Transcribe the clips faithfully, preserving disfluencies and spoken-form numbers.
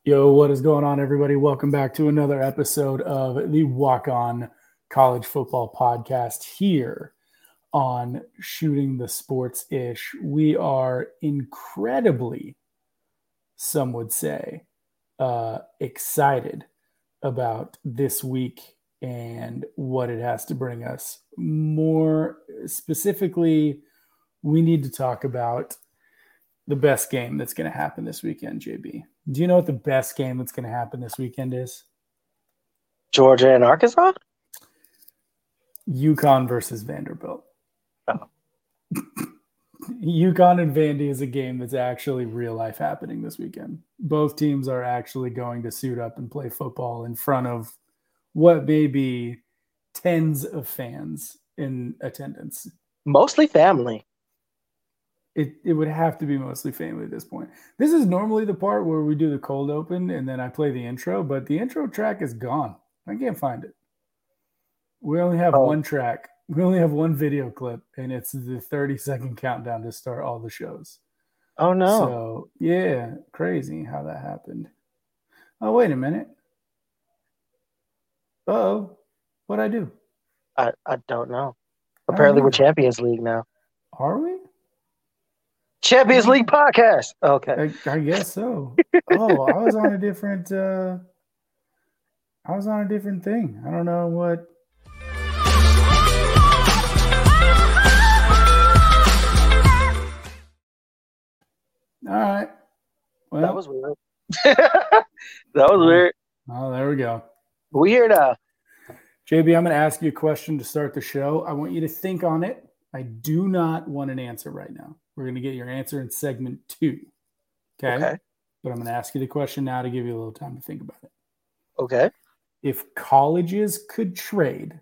Yo, what is going on, everybody? Welcome back to another episode of the Walk On College Football Podcast here on Shooting the Sports Ish. We are incredibly, some would say, uh, excited about this week and what it has to bring us. More specifically, we need to talk about the best game that's going to happen this weekend, J B. Do you know what the best game that's going to happen this weekend is? Georgia and Arkansas? UConn versus Vanderbilt. Oh. UConn and Vandy is a game that's actually real life happening this weekend. Both teams are actually going to suit up and play football in front of what may be tens of fans in attendance. Mostly family. It it would have to be mostly family at this point. This is normally the part where we do the cold open and then I play the intro, but the intro track is gone. I can't find it. We only have oh. one track. We only have one video clip, and it's the thirty second countdown to start all the shows. Oh, no. So, yeah, crazy how that happened. Oh, wait a minute. Uh-oh. What'd I do? I, I don't know. Apparently, we're Champions League now. Are we? Champions League podcast. Okay. I, I guess so. Oh, I was on a different uh, I was on a different thing. I don't know what. All right. Well, that was weird. that was weird. Oh, there we go. We here now. J B, I'm going to ask you a question to start the show. I want you to think on it. I do not want an answer right now. We're going to get your answer in segment two. Okay? Okay. But I'm going to ask you the question now to give you a little time to think about it. Okay. If colleges could trade,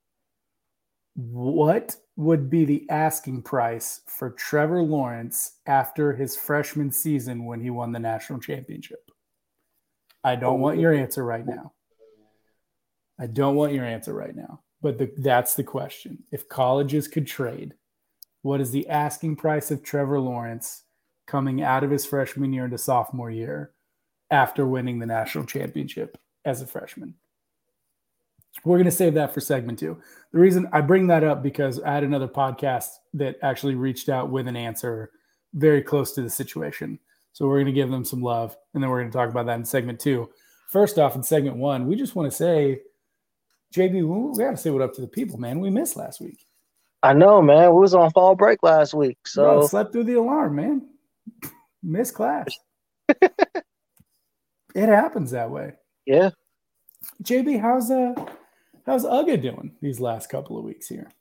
what would be the asking price for Trevor Lawrence after his freshman season when he won the national championship? I don't want your answer right now. I don't want your answer right now. But the, that's the question. If colleges could trade, what is the asking price of Trevor Lawrence coming out of his freshman year into sophomore year after winning the national championship as a freshman? We're going to save that for segment two. The reason I bring that up because I had another podcast that actually reached out with an answer very close to the situation. So we're going to give them some love, and then we're going to talk about that in segment two. First off, in segment one, we just want to say, J B, we got to say what up to the people, man. We missed last week. I know, man. We was on fall break last week, so Bro, slept through the alarm, man. Missed class. It happens that way. Yeah. J B, how's uh how's Uga doing these last couple of weeks here?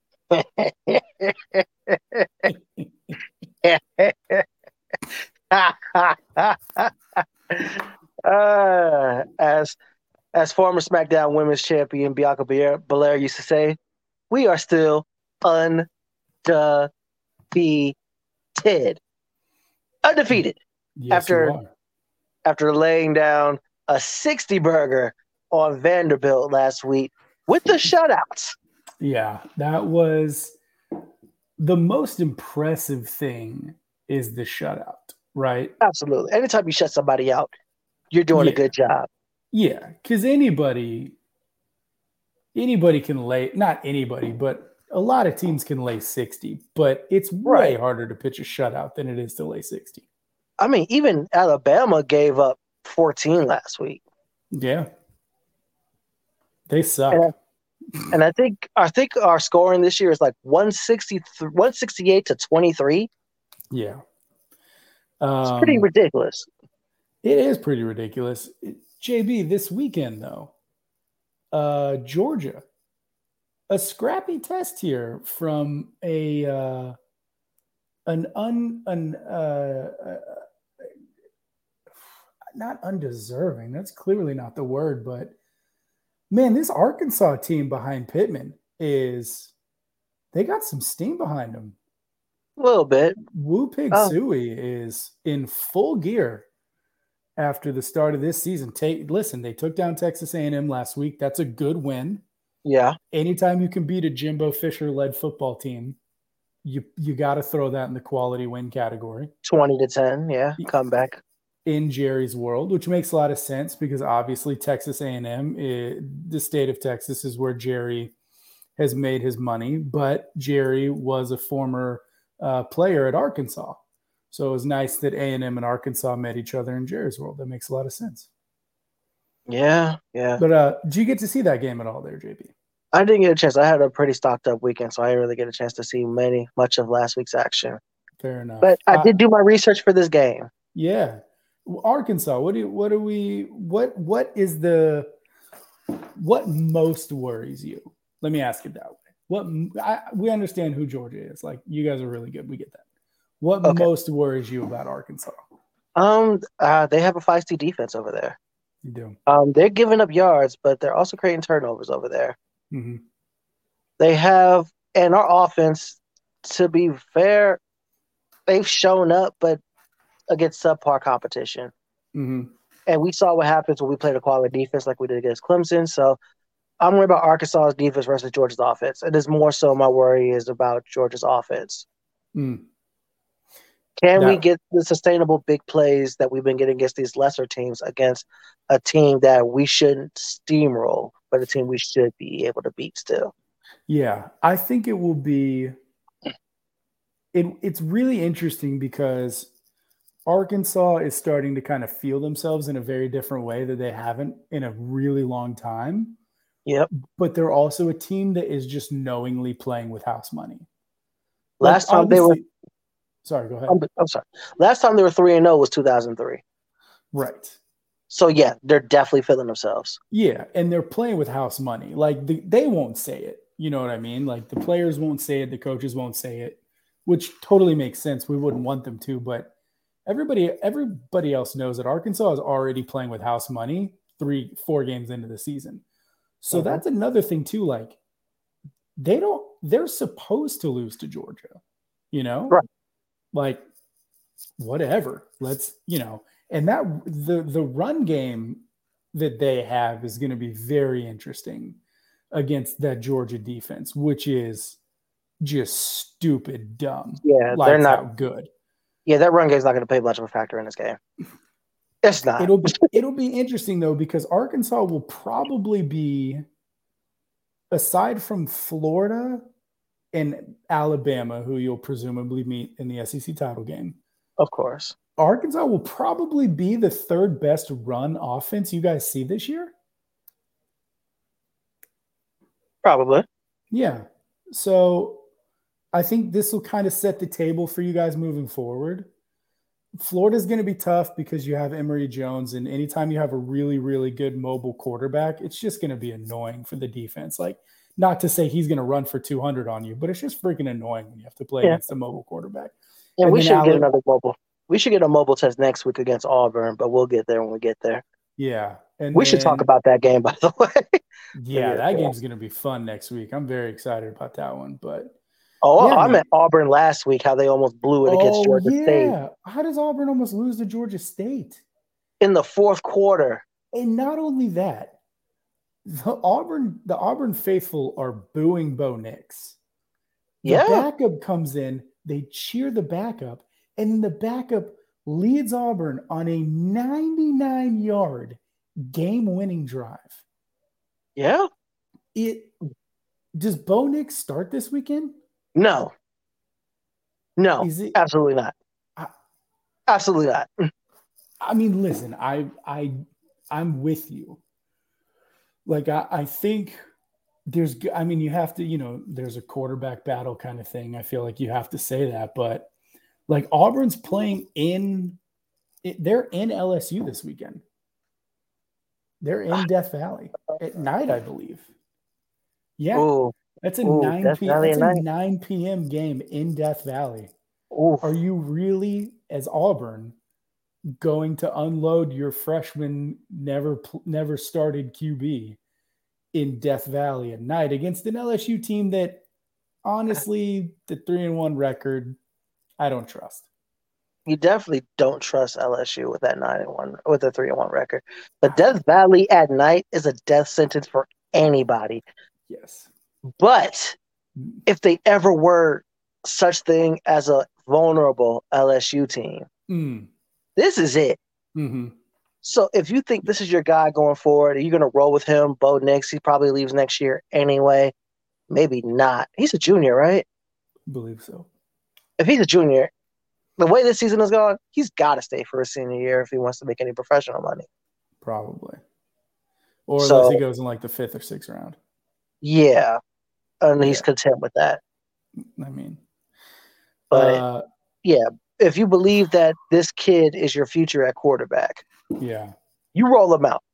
uh, as as former SmackDown Women's Champion Bianca Belair used to say, we are still undefeated. Undefeated. Yes, after after laying down a sixty burger on Vanderbilt last week with the shutouts. Yeah, that was the most impressive thing is the shutout, right? Absolutely. Anytime you shut somebody out, you're doing yeah. a good job. Yeah, because anybody, anybody can lay, not anybody, but a lot of teams can lay sixty, but it's way right. harder to pitch a shutout than it is to lay sixty. I mean, even Alabama gave up fourteen last week. Yeah. They suck. And I, and I think I think our scoring this year is like one sixty-eight to twenty-three. Yeah. Um, it's pretty ridiculous. It is pretty ridiculous. J B, this weekend, though, uh, Georgia, a scrappy test here from a uh, an un an uh, uh, not undeserving. That's clearly not the word, but man, this Arkansas team behind Pittman is they got some steam behind them. A little bit. Woo Pig oh. Suey is in full gear after the start of this season. Take listen, they took down Texas A and M last week. That's a good win. Yeah. Anytime you can beat a Jimbo Fisher-led football team, you you got to throw that in the quality win category. twenty to ten, yeah, comeback. in Jerry's world, which makes a lot of sense because obviously Texas A and M, is, the state of Texas, is where Jerry has made his money. But Jerry was a former uh, player at Arkansas. So it was nice that A and M and Arkansas met each other in Jerry's world. That makes a lot of sense. Yeah, yeah. But uh, did you get to see that game at all there, J B? I didn't get a chance. I had a pretty stocked up weekend, so I didn't really get a chance to see many much of last week's action. Fair enough. But I uh, did do my research for this game. Yeah. Arkansas, what do you, what do we what what is the what most worries you? Let me ask it that way. What I, we understand who Georgia is. Like, you guys are really good. We get that. What okay. most worries you about Arkansas? Um, uh, they have a feisty defense over there. You do. Um, they're giving up yards, but they're also creating turnovers over there. Mm-hmm. They have, and our offense, to be fair, they've shown up, but against subpar competition. Mm-hmm. And we saw what happens when we played a quality defense like we did against Clemson. So I'm worried about Arkansas's defense versus Georgia's offense. It is more so my worry is about Georgia's offense. Mm. Can that, we get the sustainable big plays that we've been getting against these lesser teams against a team that we shouldn't steamroll, but a team we should be able to beat still? Yeah, I think it will be it, – it's really interesting because Arkansas is starting to kind of feel themselves in a very different way that they haven't in a really long time. Yep. But they're also a team that is just knowingly playing with house money. Last like, time they were – Sorry, go ahead. I'm, I'm sorry. Last time they were three and oh was two thousand three. Right. So, yeah, they're definitely feeling themselves. Yeah, and they're playing with house money. Like, the, they won't say it. You know what I mean? Like, the players won't say it. The coaches won't say it, which totally makes sense. We wouldn't want them to, but everybody everybody else knows that Arkansas is already playing with house money three, four games into the season. So mm-hmm. that's another thing, too. Like, they don't – they're supposed to lose to Georgia, you know? Right. Like, whatever. Let's, you know, and that the the run game that they have is going to be very interesting against that Georgia defense, which is just stupid dumb. Yeah, they're not good. Yeah, that run game is not going to play much of a factor in this game. It's not. It'll be, it'll be interesting though, because Arkansas will probably be, aside from Florida and Alabama, who you'll presumably meet in the S E C title game. Of course. Arkansas will probably be the third best run offense you guys see this year. Probably. Yeah. So I think this will kind of set the table for you guys moving forward. Florida's going to be tough because you have Emory Jones, and anytime you have a really, really good mobile quarterback, it's just going to be annoying for the defense. Like, not to say he's going to run for two hundred on you, but it's just freaking annoying when you have to play yeah. against a mobile quarterback. Yeah, and we should Alabama, get another mobile. We should get a mobile test next week against Auburn, but we'll get there when we get there. Yeah. And we then, should talk about that game, by the way. Yeah, that game's going to be fun next week. I'm very excited about that one. But Oh, yeah, I man. met Auburn last week, how they almost blew it against oh, Georgia yeah. State. How does Auburn almost lose to Georgia State? In the fourth quarter. And not only that, the Auburn, the Auburn faithful are booing Bo Nix. The yeah. backup comes in, they cheer the backup, and then the backup leads Auburn on a ninety-nine yard game-winning drive. Yeah. It does Bo Nix start this weekend? No. No, Is it, absolutely not. I, absolutely not. I mean, listen, I I I'm with you. Like, I, I think there's, I mean, you have to, you know, there's a quarterback battle kind of thing. I feel like you have to say that, but like Auburn's playing in, they're in L S U this weekend. They're in Death Valley at night, I believe. Yeah. Ooh. That's a Ooh, nine p. That's a nine p.m. game in Death Valley. Ooh. Are you really, as Auburn, going to unload your freshman never never started Q B in Death Valley at night against an L S U team that, honestly, the three and one record, I don't trust. You definitely don't trust L S U with that nine and one with a three and one record. But Death Valley at night is a death sentence for anybody. Yes. But if they ever were such thing as a vulnerable L S U team, mm. this is it. Mm-hmm. So if you think this is your guy going forward, are you going to roll with him? Bo Nix, he probably leaves next year anyway. Maybe not. He's a junior, right? Believe so. If he's a junior, the way this season is going, he's got to stay for a senior year if he wants to make any professional money. Probably. Or so, unless he goes in like the fifth or sixth round. Yeah. And he's Yeah. content with that. I mean. But, uh, yeah, if you believe that this kid is your future at quarterback, yeah, you roll him out.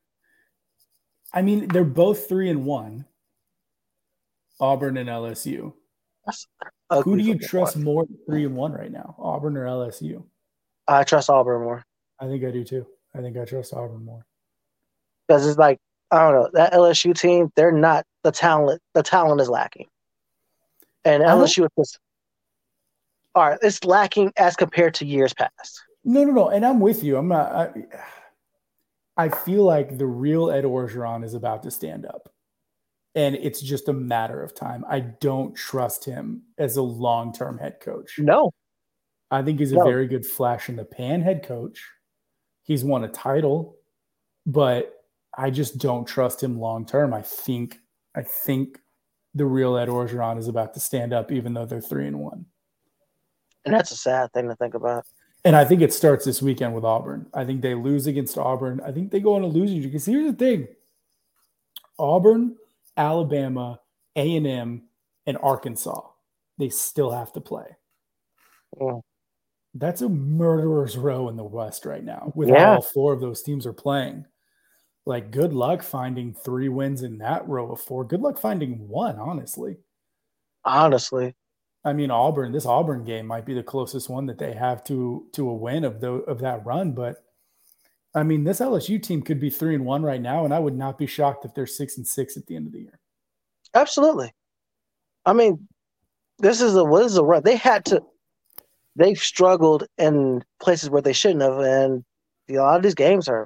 I mean, they're both three and one. Auburn and L S U. That's Who do you for trust one. more three and one right now, Auburn or L S U? I trust Auburn more. I think I do too. I think I trust Auburn more. Because it's like, I don't know, that L S U team, they're not the talent. The talent is lacking. And L S U is just, all right, it's lacking as compared to years past. No, no, no. And I'm with you. I'm not. I, I feel like the real Ed Orgeron is about to stand up. And it's just a matter of time. I don't trust him as a long-term head coach. No. I think he's a no. very good flash in the pan head coach. He's won a title, but I just don't trust him long-term. I think, I think the real Ed Orgeron is about to stand up, even though they're three and one. And that's a sad thing to think about. And I think it starts this weekend with Auburn. I think they lose against Auburn. I think they go on a losing streak. Because here's the thing. Auburn, Alabama, A and M, and Arkansas, they still have to play. Mm. That's a murderer's row in the West right now with yeah. how all four of those teams are playing. Like, good luck finding three wins in that row of four. Good luck finding one, honestly. Honestly. I mean, Auburn, this Auburn game might be the closest one that they have to, to a win of the, of that run. But, I mean, this L S U team could be three and one right now, and I would not be shocked if they're six and six at the end of the year. Absolutely. I mean, this is a what is a run. They had to – they've struggled in places where they shouldn't have, and a lot of these games are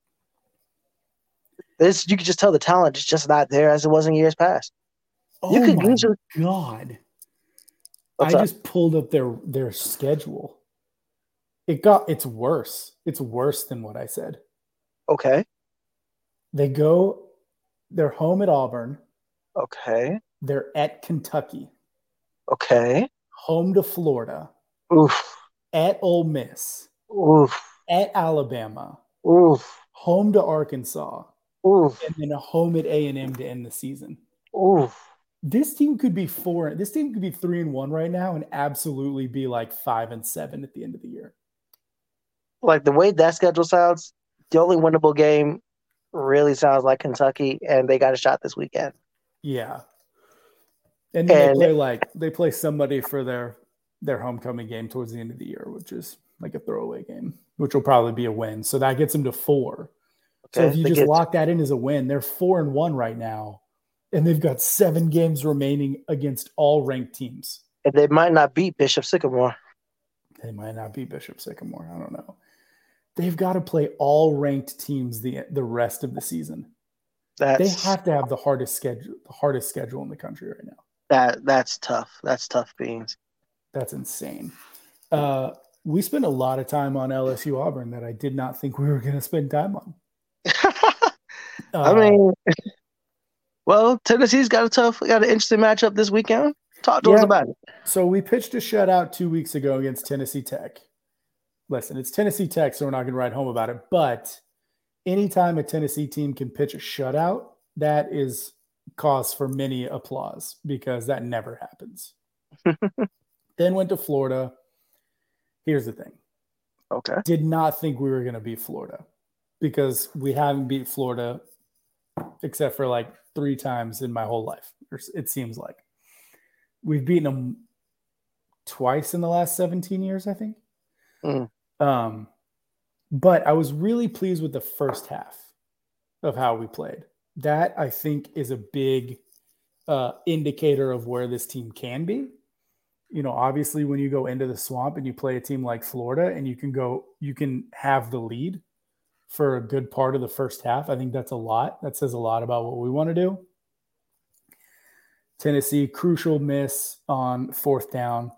– this you can just tell the talent is just not there as it was in years past. Oh, you could my usually, God. What's I up? just pulled up their their schedule. It got it's worse. It's worse than what I said. Okay. They go, they're home at Auburn. Okay. They're at Kentucky. Okay. Home to Florida. Oof. At Ole Miss. Oof. At Alabama. Oof. Home to Arkansas. Oof. And then a home at A and M to end the season. Oof. This team could be four. This team could be three and one right now and absolutely be like five and seven at the end of the year. Like the way that schedule sounds, the only winnable game really sounds like Kentucky, and they got a shot this weekend. Yeah. And then And- they play like they play somebody for their their homecoming game towards the end of the year, which is like a throwaway game, which will probably be a win. So that gets them to four. So Okay, if you they just get- lock that in as a win, they're four and one right now. And they've got seven games remaining against all ranked teams. And they might not beat Bishop Sycamore. They might not be Bishop Sycamore. I don't know. They've got to play all ranked teams the the rest of the season. That's They have to have the hardest schedule, the hardest schedule in the country right now. that that's tough. That's tough beans. That's insane. Uh, we spent a lot of time on L S U Auburn that I did not think we were going to spend time on. I Uh, mean, well, Tennessee's got a tough, got an interesting matchup this weekend. Talk to Yeah. us about it. So we pitched a shutout two weeks ago against Tennessee Tech. Listen, it's Tennessee Tech, so we're not going to write home about it. But anytime a Tennessee team can pitch a shutout, that is cause for many applause because that never happens. Then went to Florida. Here's the thing. Okay. Did not think we were going to beat Florida because we haven't beat Florida except for like three times in my whole life. It seems like we've beaten them twice in the last seventeen years, I think. Mm. Um, but I was really pleased with the first half of how we played. That I think is a big uh, indicator of where this team can be. You know, obviously when you go into the swamp and you play a team like Florida and you can go, you can have the lead for a good part of the first half. I think that's a lot. That says a lot about what we want to do. Tennessee, crucial miss on fourth down.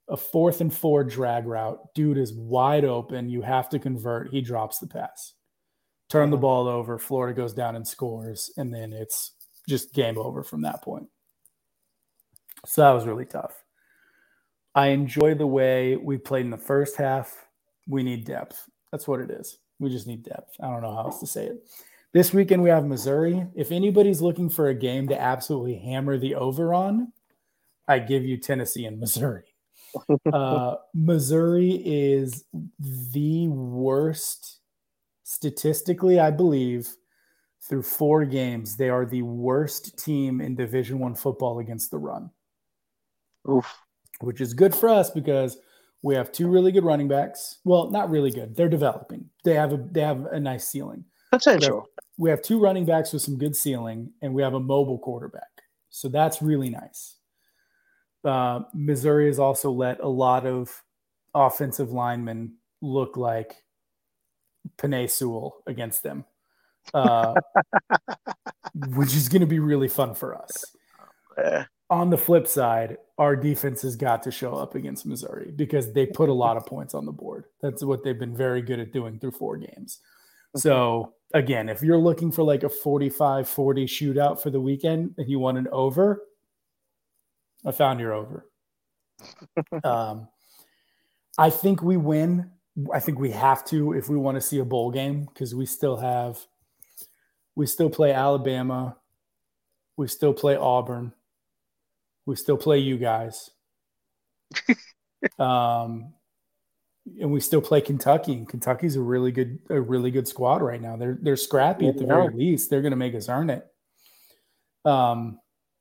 A fourth and four drag route. Dude is wide open. You have to convert. He drops the pass. Turn the ball over. Florida goes down and scores. And then it's just game over from that point. So that was really tough. I enjoy the way we played in the first half. We need depth. That's what it is. We just need depth. I don't know how else to say it. This weekend we have Missouri. If anybody's looking for a game to absolutely hammer the over on, I give you Tennessee and Missouri. Uh, Missouri is the worst statistically, I believe, through four games. They are the worst team in Division One football against the run. Oof. Which is good for us because we have two really good running backs. Well, not really good. They're developing. They have a they have a nice ceiling. Potential. We have, we have two running backs with some good ceiling, and we have a mobile quarterback. So that's really nice. Uh, Missouri has also let a lot of offensive linemen look like Penei Sewell against them, uh, which is going to be really fun for us. Yeah. On the flip side, our defense has got to show up against Missouri because they put a lot of points on the board. That's what they've been very good at doing through four games. So, again, if you're looking for like a forty-five forty shootout for the weekend and you want an over, I found your over. um, I think we win. I think we have to if we want to see a bowl game because we still have – we still play Alabama. We still play Auburn. We still play you guys. um, and we still play Kentucky. And Kentucky's a really good, a really good squad right now. They're they're scrappy at the very least. They're going to make us earn it. Um,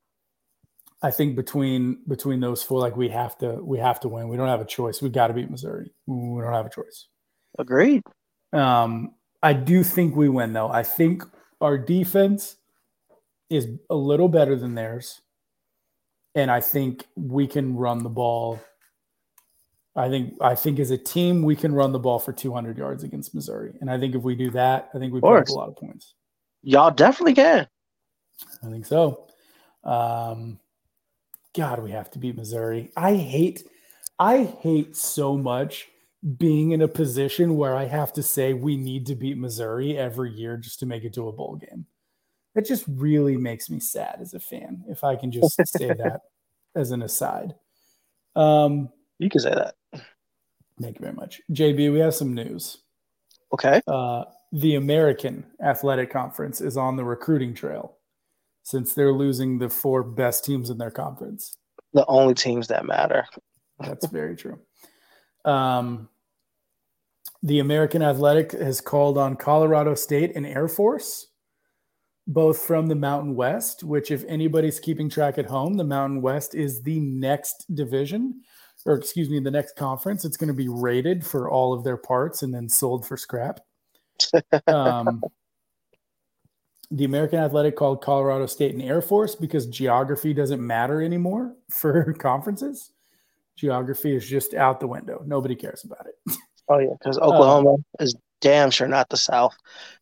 I think between between those four, like we have to we have to win. We don't have a choice. We've got to beat Missouri. We don't have a choice. Agreed. Um, I do think we win though. I think our defense is a little better than theirs. And I think we can run the ball. I think I think as a team, we can run the ball for two hundred yards against Missouri. And I think if we do that, I think we put up a lot of points. Y'all definitely can. I think so. Um, God, we have to beat Missouri. I hate, I hate so much being in a position where I have to say we need to beat Missouri every year just to make it to a bowl game. It just really makes me sad as a fan, if I can just say that as an aside. Um, you can say that. Thank you very much. J B, we have some news. Okay. Uh, the American Athletic Conference is on the recruiting trail since they're losing the four best teams in their conference. The only teams that matter. That's very true. Um, the American Athletic has called on Colorado State and Air Force, both from the Mountain West, which if anybody's keeping track at home, the Mountain West is the next division, or excuse me, the next conference. It's going to be rated for all of their parts and then sold for scrap. um, the American Athletic called Colorado State and Air Force because geography doesn't matter anymore for conferences. Geography is just out the window. Nobody cares about it. Oh, yeah, because Oklahoma uh, is damn sure not the South.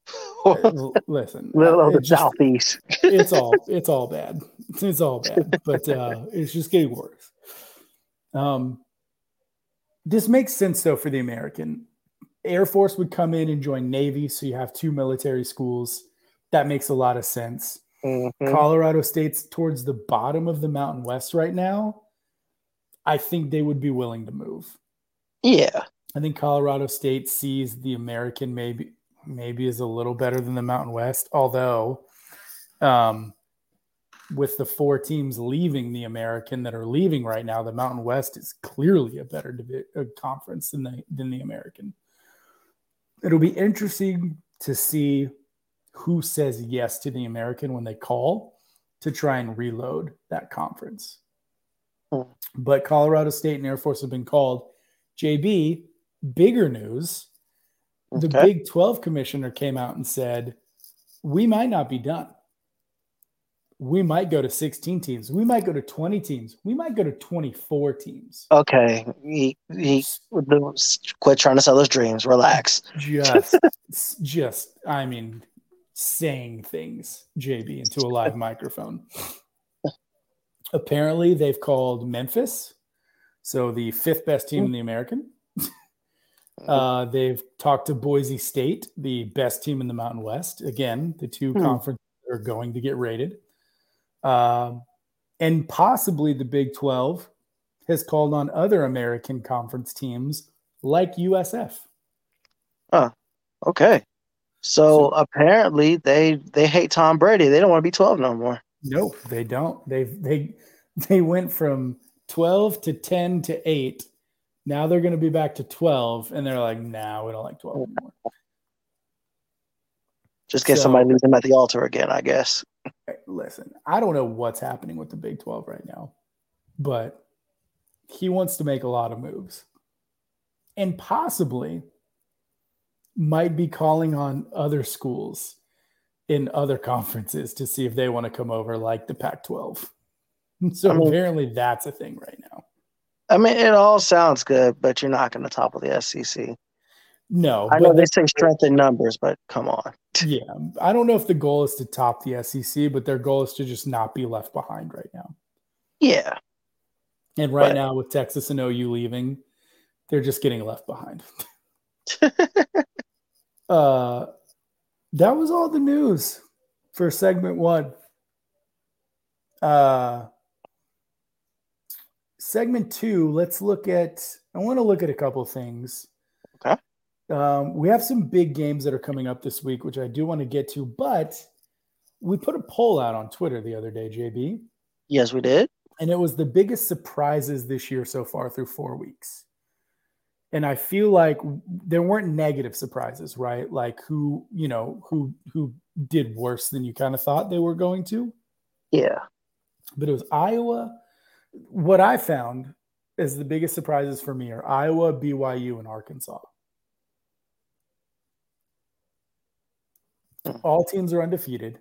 Listen, little the just, Southeast. it's all it's all bad. It's all bad, but uh, it's just getting worse. Um, this makes sense though for the American. Air Force would come in and join Navy, so you have two military schools. That makes a lot of sense. Mm-hmm. Colorado State's towards the bottom of the Mountain West right now. I think they would be willing to move. Yeah. I think Colorado State sees the American maybe maybe is a little better than the Mountain West, although um, with the four teams leaving the American that are leaving right now, the Mountain West is clearly a better divi- a conference than the than the American. It'll be interesting to see who says yes to the American when they call to try and reload that conference. Hmm. But Colorado State and Air Force have been called. J B, bigger news, the okay. Big twelve commissioner came out and said, we might not be done. We might go to sixteen teams. We might go to twenty teams. We might go to twenty-four teams. Okay. He, he, quit trying to sell his dreams. Relax. Just, just, I mean, saying things, J B, into a live microphone. Apparently, they've called Memphis. So the fifth best team in the American. Uh, they've talked to Boise State, the best team in the Mountain West. Again, the two Hmm. conferences are going to get rated. Um, and possibly the Big twelve has called on other American conference teams like U S F. Huh. Okay. So, So- apparently they they hate Tom Brady. They don't want to be twelve no more. Nope, they don't. They they they went from twelve to ten to eight. Now they're going to be back to twelve, and they're like, "Nah, we don't like twelve anymore." Just get So- somebody leave them at the altar again, I guess. Listen, I don't know what's happening with the Big twelve right now, but he wants to make a lot of moves, and possibly might be calling on other schools in other conferences to see if they want to come over, like the Pac twelve. So I mean- apparently that's a thing right now. I mean, it all sounds good, but you're not going to topple the S E C. No, I know but they the- say strength in numbers, but come on. yeah, I don't know if the goal is to top the S E C, but their goal is to just not be left behind right now. Yeah. And right But- now, with Texas and O U leaving, they're just getting left behind. uh, that was all the news for segment one. Uh, segment two, let's look at, I want to look at a couple things. Okay. Um, we have some big games that are coming up this week, which I do want to get to, but we put a poll out on Twitter the other day, J B. Yes, we did. And it was the biggest surprises this year so far through four weeks. And I feel like there weren't negative surprises, right? Like who, you know, who who did worse than you kind of thought they were going to. Yeah. But it was Iowa. What I found as the biggest surprises for me are Iowa, B Y U, and Arkansas. All teams are undefeated.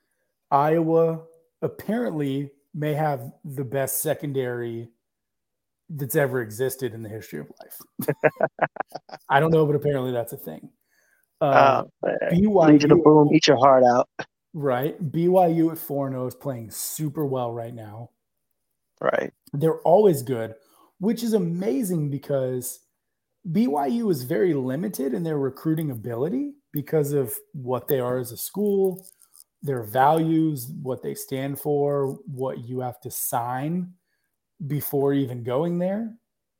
Iowa apparently may have the best secondary that's ever existed in the history of life. I don't know, but apparently that's a thing. Uh, Uh, B Legion Y of U, Boom, eat your heart out. right? B Y U at four and oh is playing super well right now. Right. They're always good, which is amazing because B Y U is very limited in their recruiting ability because of what they are as a school, their values, what they stand for, what you have to sign before even going there.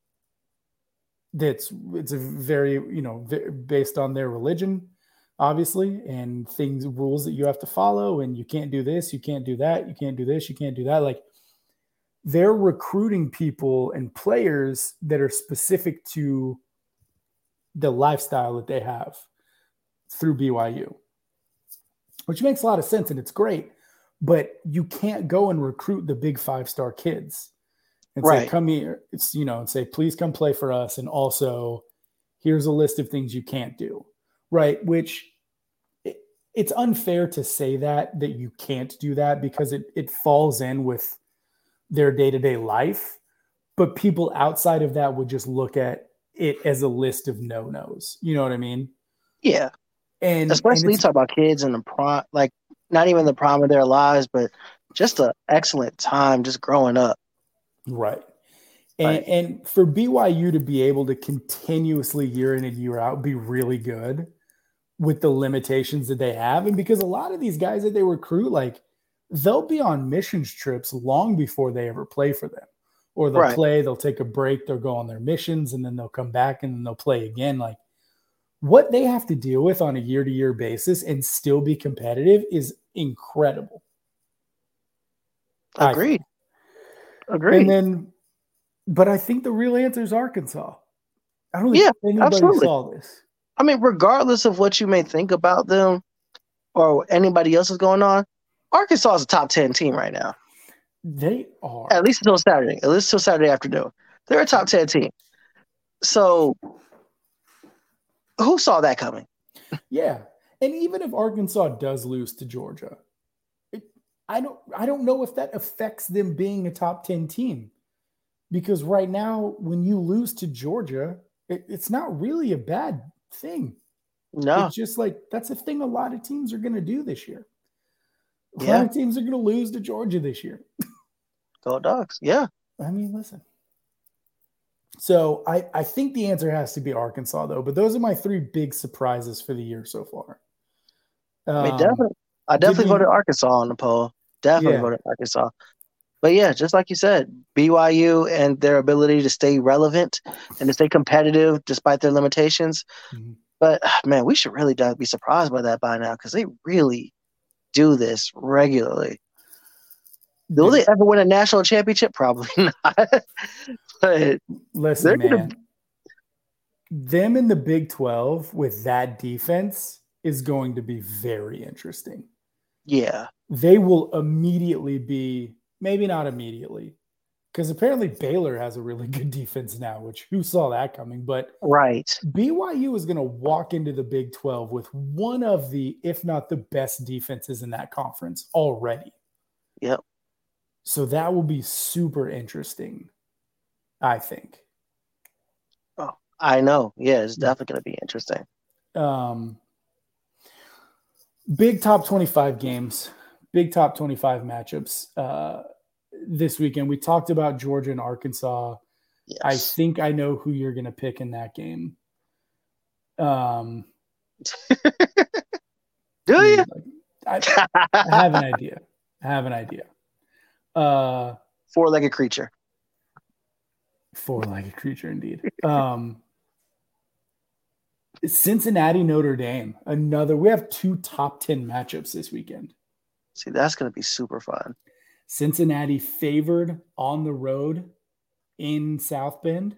That's it's a very, you know, based on their religion, obviously, and things, rules that you have to follow, and you can't do this, you can't do that, you can't do this, you can't do that. Like, they're recruiting people and players that are specific to the lifestyle that they have through B Y U, which makes a lot of sense and it's great, but you can't go and recruit the big five-star kids and say, Right. come here, it's, you know, and say, please come play for us. And also here's a list of things you can't do. Right. Which it, it's unfair to say that, that you can't do that because it, it falls in with their day-to-day life, but people outside of that would just look at it as a list of no-nos. You know what I mean? Yeah. And Especially and you talk about kids in the prime, like not even the prime of their lives, but just an excellent time just growing up. right. And, Right. and for B Y U to be able to continuously year in and year out be really good with the limitations that they have, and because a lot of these guys that they recruit, like they'll be on missions trips long before they ever play for them, or they'll Right. play, they'll take a break, they'll go on their missions, and then they'll come back and then they'll play again. Like what they have to deal with on a year-to-year basis and still be competitive is incredible. I Agreed. think. Agreed. And then, but I think the real answer is Arkansas. I don't think Yeah, anybody absolutely. saw this. I mean, regardless of what you may think about them or anybody else is going on, Arkansas is a top ten team right now. They are. At least until Saturday. At least until Saturday afternoon. They're a top ten team. So who saw that coming? Yeah. And even if Arkansas does lose to Georgia, it, I don't I don't know if that affects them being a top ten team. Because right now, when you lose to Georgia, it, it's not really a bad thing. No. It's just like that's a thing a lot of teams are going to do this year. A Yeah. lot of teams are going to lose to Georgia this year. Go Dogs. Yeah. I mean, listen. So I, I think the answer has to be Arkansas, though. But those are my three big surprises for the year so far. I mean, Um, definitely, I did definitely we? voted Arkansas on the poll. Definitely Yeah. voted Arkansas. But yeah, just like you said, B Y U and their ability to stay relevant and to stay competitive despite their limitations. Mhm. But man, we should really be surprised by that by now because they really do this regularly. Will Dude, they ever win a national championship? Probably not. But listen, they're gonna. man. Them in the Big twelve with that defense is going to be very interesting. Yeah. They will immediately be, maybe not immediately, because apparently Baylor has a really good defense now, which who saw that coming? But Right. B Y U is going to walk into the Big twelve with one of the, if not the best defenses in that conference already. Yep. So that will be super interesting, I think. Oh, I know. Yeah, it's definitely going to be interesting. Um, big top twenty-five games, big top twenty-five matchups uh, this weekend. We talked about Georgia and Arkansas. Yes. I think I know who you're going to pick in that game. Um, Do you? I, I have an idea. I have an idea. Uh, Four-legged creature. Four-legged creature, indeed. Um, Cincinnati, Notre Dame. Another. We have two top ten matchups this weekend. See, that's going to be super fun. Cincinnati favored on the road in South Bend.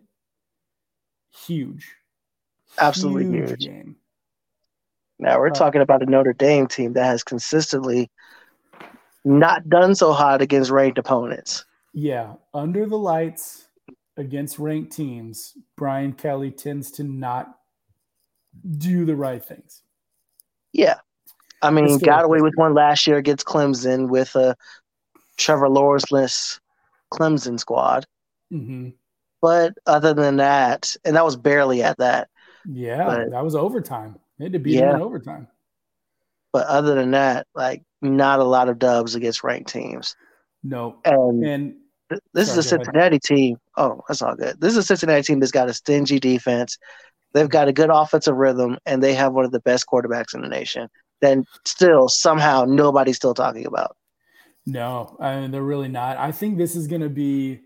Huge. Absolutely huge, huge game. Now we're uh, talking about a Notre Dame team that has consistently not done so hot against ranked opponents. Yeah, under the lights against ranked teams, Brian Kelly tends to not do the right things. Yeah. I mean, got away with one last year against Clemson with a Trevor Lawrence-less Clemson squad. Mm-hmm. But other than that, and that was barely at that. Yeah, but, that was overtime. They had to beat yeah. them in overtime. But other than that, like, not a lot of dubs against ranked teams. No. And, and th- this sorry, is a Cincinnati ahead. team. Oh, that's all good. This is a Cincinnati team that's got a stingy defense. They've got a good offensive rhythm, and they have one of the best quarterbacks in the nation. Then still, somehow, nobody's still talking about. No, I mean, they're really not. I think this is going to be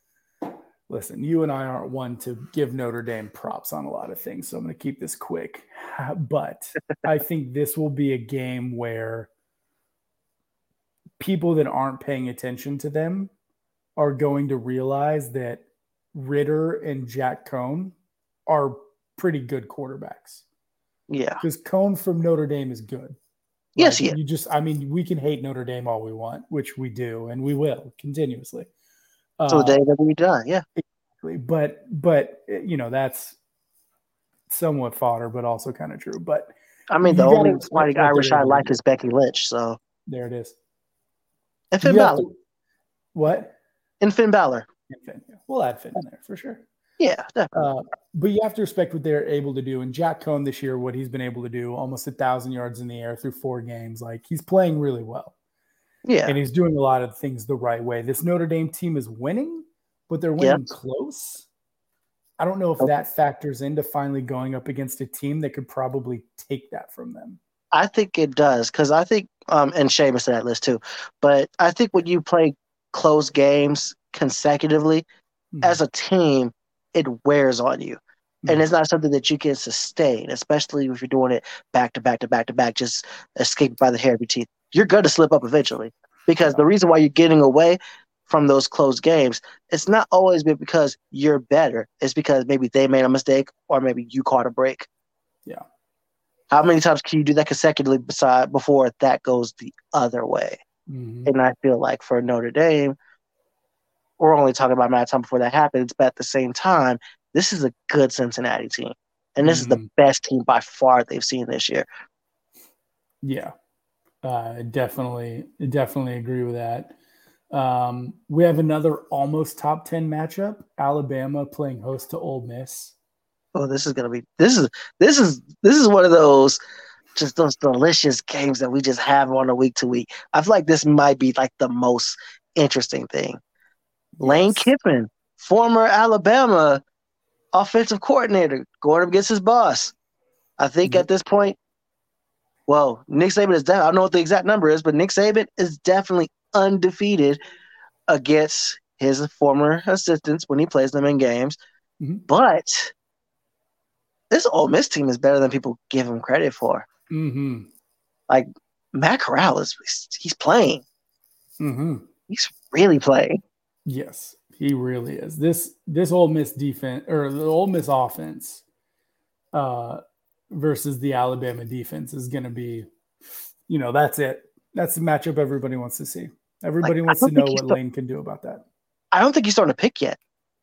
– listen, you and I aren't one to give Notre Dame props on a lot of things, so I'm going to keep this quick. But I think this will be a game where people that aren't paying attention to them are going to realize that Ritter and Jack Cohn are pretty good quarterbacks. Yeah. Because Cohn from Notre Dame is good. Yes, like, yeah. You just, I mean, we can hate Notre Dame all we want, which we do, and we will continuously. So the day that we done, yeah. Exactly. But, but you know, that's somewhat fodder, but also kind of true. But I mean, the only white Irish I like is Becky Lynch. So there it is. And Finn Balor. To, what? And Finn Balor. And Finn, yeah. We'll add Finn in there for sure. Yeah, definitely. Uh, but you have to respect what they're able to do. And Jack Cohn this year, what he's been able to do, almost a thousand yards in the air through four games. Like, he's playing really well. Yeah. And he's doing a lot of things the right way. This Notre Dame team is winning, but they're winning yep. close. I don't know if okay. that factors into finally going up against a team that could probably take that from them. I think it does, because I think, um, and Seamus in that list too, but I think when you play close games consecutively, mm-hmm. as a team, it wears on you. Mm-hmm. And it's not something that you can sustain, especially if you're doing it back to back to back to back, just escape by the hair of your teeth. You're going to slip up eventually, because the reason why you're getting away from those close games, it's not always been because you're better. It's because maybe they made a mistake or maybe you caught a break. Yeah. How many times can you do that consecutively beside before that goes the other way? Mm-hmm. And I feel like for Notre Dame, we're only talking about a matter of time before that happens, but at the same time, this is a good Cincinnati team. And this mm-hmm. is the best team by far they've seen this year. Yeah. Uh, definitely, definitely agree with that. Um, we have another almost top ten matchup, Alabama playing host to Ole Miss. Oh, this is gonna be this is this is this is one of those just those delicious games that we just have on a week to week. I feel like this might be like the most interesting thing. Yes. Lane Kiffin, former Alabama offensive coordinator going up against his boss. I think Yep. at this point, well, Nick Saban is definitely, I don't know what the exact number is, but Nick Saban is definitely undefeated against his former assistants when he plays them in games. Mm-hmm. But this Ole Miss team is better than people give him credit for. Mm-hmm. Like, Matt Corral is he's playing. Mm-hmm. He's really playing. Yes, he really is. This this Ole Miss defense or the Ole Miss offense uh, versus the Alabama defense is going to be, you know, that's it. That's the matchup everybody wants to see. Everybody Like, wants to know what start- Lane can do about that. I don't think he's starting to pick yet.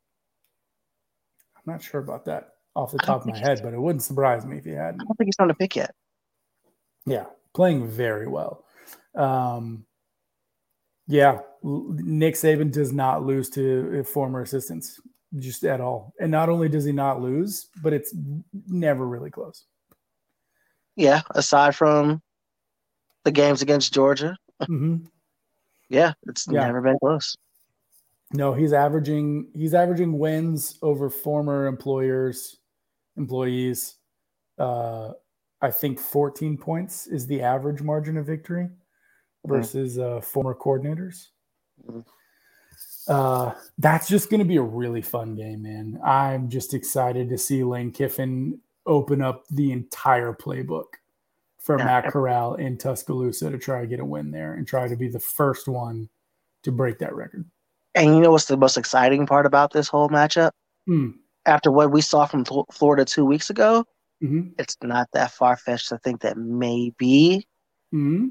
I'm not sure about that off the top of my head, but it wouldn't surprise me if he hadn't. I don't think he's starting to pick yet. Yeah, playing very well. Um, yeah, Nick Saban does not lose to former assistants just at all. And not only does he not lose, but it's never really close. Yeah, aside from the games against Georgia. Mm-hmm. Yeah, it's yeah. never been close. No, he's averaging he's averaging wins over former employers, employees. Uh, I think fourteen points is the average margin of victory versus uh, former coordinators. Mm-hmm. Uh, that's just going to be a really fun game, man. I'm just excited to see Lane Kiffin open up the entire playbook for yeah. Matt Corral in Tuscaloosa to try to get a win there and try to be the first one to break that record. And you know what's the most exciting part about this whole matchup? Mm. After what we saw from th- Florida two weeks ago, mm-hmm. it's not that far-fetched to think that maybe, mm-hmm.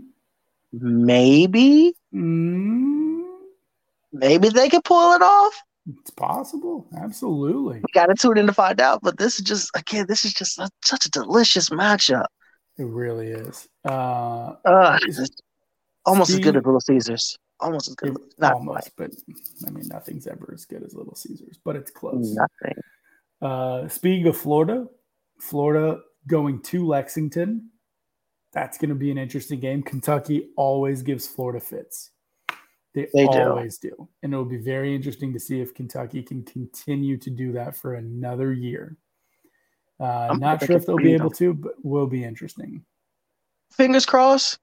maybe, mm-hmm. maybe they could pull it off. It's possible. Absolutely. We got to tune in to find out. But this is just, again, this is just a, such a delicious matchup. It really is. Uh, uh, it's almost speed, as good as Little Caesars. Almost as good. It, Not almost, quite. But I mean, nothing's ever as good as Little Caesars, but it's close. Nothing. Uh, speaking of Florida, Florida going to Lexington. That's going to be an interesting game. Kentucky always gives Florida fits. They, they always do. do. And it'll be very interesting to see if Kentucky can continue to do that for another year. Uh, not sure if they'll be able to, but will be interesting. Fingers crossed.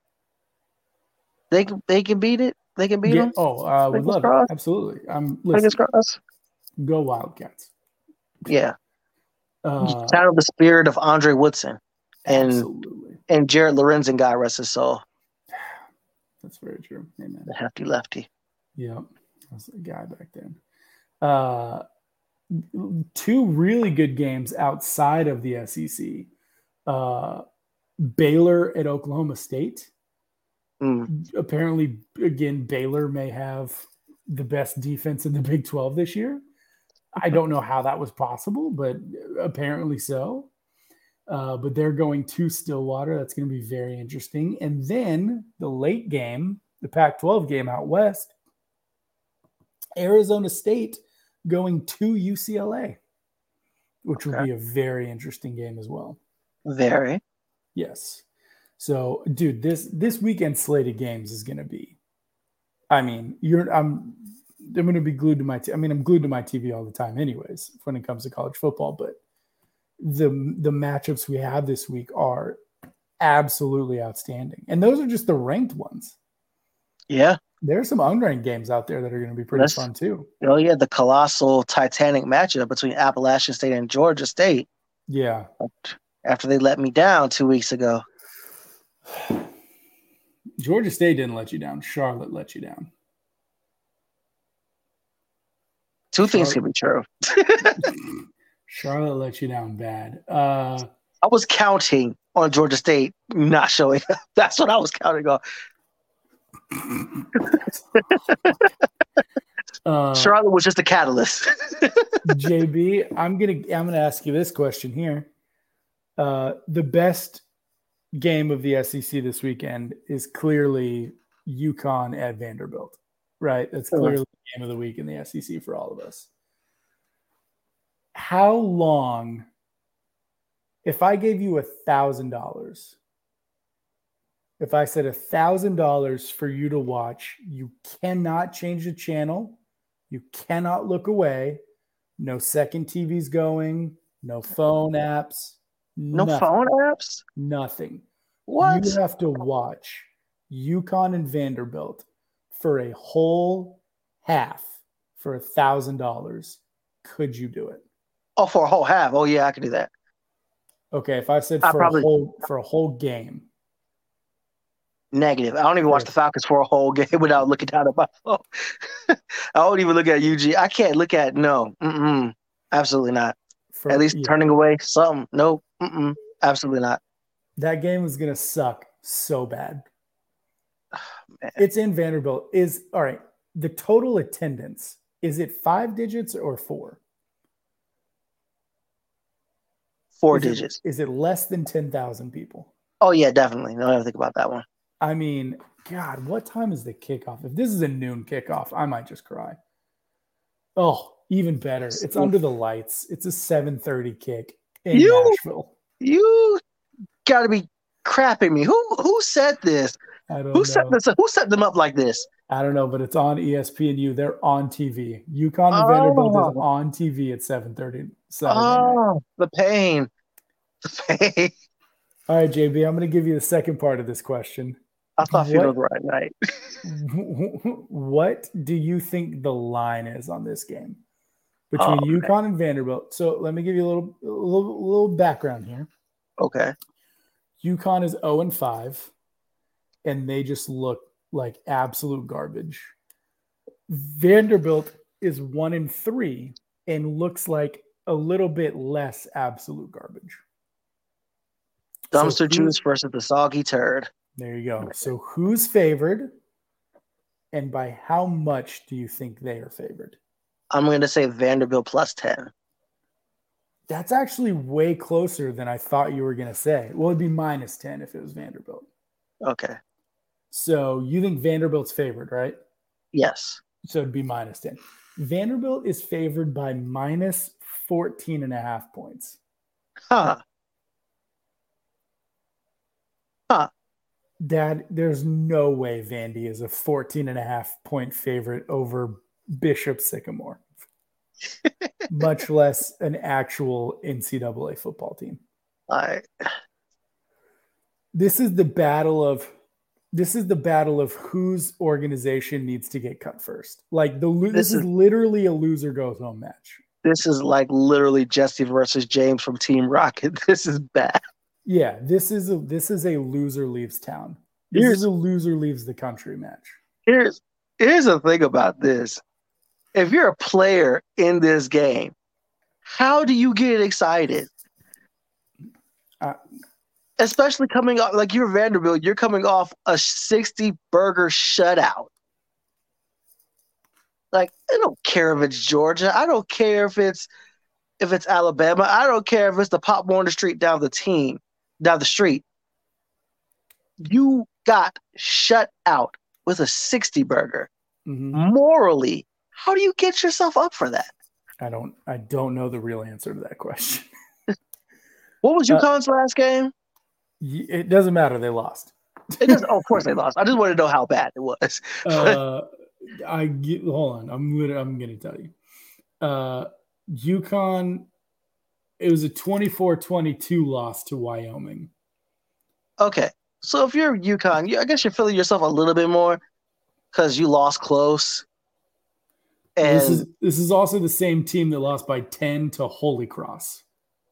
They can, they can beat it. They can beat yeah. them. Oh, I uh, would love crossed. it. Absolutely. I'm listening. Fingers crossed. Go Wildcats. Yeah. Uh, Shout out the spirit of Andre Woodson and absolutely. and Jared Lorenzen, God rest his soul. That's very true. Amen. The hefty lefty. Yeah, that's a guy back then. Uh, two really good games outside of the S E C. Uh, Baylor at Oklahoma State. Mm. Apparently, again, Baylor may have the best defense in the Big twelve this year. I don't know how that was possible, but apparently so. Uh, but they're going to Stillwater. That's going to be very interesting. And then the late game, the Pac twelve game out west, Arizona State going to U C L A, which okay. will be a very interesting game as well. Very. Yes. So, dude, this this weekend slate of games is going to be, I mean, you're I'm I'm going to be glued to my t- I mean, I'm glued to my T V all the time anyways when it comes to college football, but the the matchups we have this week are absolutely outstanding. And those are just the ranked ones. Yeah. There are some unranked games out there that are going to be pretty That's, fun too. Oh, yeah, the colossal Titanic matchup between Appalachian State and Georgia State. Yeah. After they let me down two weeks ago. Georgia State didn't let you down. Charlotte let you down. Two Charlotte. things can be true. Charlotte let you down bad. Uh, I was counting on Georgia State not showing up. That's what I was counting on. uh, Charlotte was just a catalyst. J B, I'm gonna I'm gonna ask you this question here. Uh, the best game of the S E C this weekend is clearly UConn at Vanderbilt, right? That's clearly the game of the week in the S E C for all of us. How long, if I gave you a thousand dollars, if I said a thousand dollars for you to watch, you cannot change the channel, you cannot look away, No second T Vs going. No phone apps. No Nothing. phone apps? Nothing. What? You have to watch UConn and Vanderbilt for a whole half for a thousand dollars. Could you do it? Oh, for a whole half. Oh yeah, I could do that. Okay, if I said I for probably- a whole for a whole game. Negative. I don't even watch the Falcons for a whole game without looking down at my phone. I don't even look at U G. I can't look at no. Mm-mm. Absolutely not. For, at least yeah. turning away something. Nope. Mm-mm. Absolutely not. That game was gonna suck so bad. Man. It's in Vanderbilt. Is all right. The total attendance, is it five digits or four? Four is digits. It, is it less than ten thousand people? Oh yeah, definitely. No, I don't think about that one. I mean, God, what time is the kickoff? If this is a noon kickoff, I might just cry. Oh, even better. It's under the lights. It's a seven thirty kick in you, Nashville. You gotta be crapping me. Who who said this? I don't who know. set this up? Who set them up like this? I don't know, but it's on E S P N U. They're on T V. UConn and oh. Vanderbilt is on T V at seven thirty. Oh, the pain. The pain. All right, J B, I'm going to give you the second part of this question. I thought you were the right night. What do you think the line is on this game between oh, UConn man. and Vanderbilt? So let me give you a little, a little, little background here. Okay. UConn is oh and five, and they just look like absolute garbage. Vanderbilt is one and three and looks like a little bit less absolute garbage. Dumpster so juice versus the soggy turd. There you go. So who's favored, and by how much do you think they are favored? I'm going to say Vanderbilt plus ten. That's actually way closer than I thought you were going to say. Well, it'd be minus ten if it was Vanderbilt. Okay. So you think Vanderbilt's favored, right? Yes. So it'd be minus ten. Vanderbilt is favored by minus fourteen and a half points. Huh. Huh. Dad, there's no way Vandy is a fourteen and a half point favorite over Bishop Sycamore, much less an actual N C double A football team. I... This is the battle of this is the battle of whose organization needs to get cut first. Like the this, this is, is literally a loser goes home match. This is like literally Jesse versus James from Team Rocket. This is bad. Yeah, this is a this is a loser leaves town. This here's, is a loser leaves the country match. Here's here's the thing about this. If you're a player in this game, how do you get excited? Uh, Especially coming off like you're Vanderbilt, you're coming off a sixty burger shutout. Like, I don't care if it's Georgia. I don't care if it's if it's Alabama. I don't care if it's the Pop Warner Street down the team, down the street. You got shut out with a sixty burger. Mm-hmm. Morally, how do you get yourself up for that? I don't I don't know the real answer to that question. What was UConn's uh, last game? It doesn't matter. They lost. It doesn't. Oh, of course they lost. I just want to know how bad it was. uh, I get, hold on. I'm literally, I'm going to tell you. Uh, UConn, it was a twenty-four twenty-two loss to Wyoming. Okay. So if you're UConn, you, I guess you're feeling yourself a little bit more because you lost close. And this is this is also the same team that lost by ten to Holy Cross.